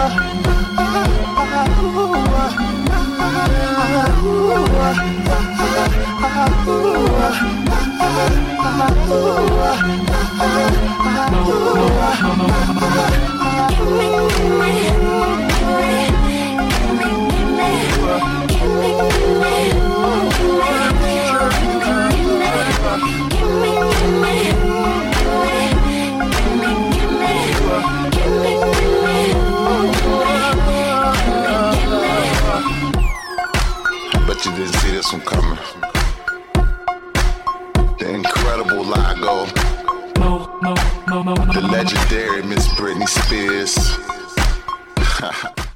Bet you didn't see this one coming. The incredible Lago. The legendary Miss Britney Spears.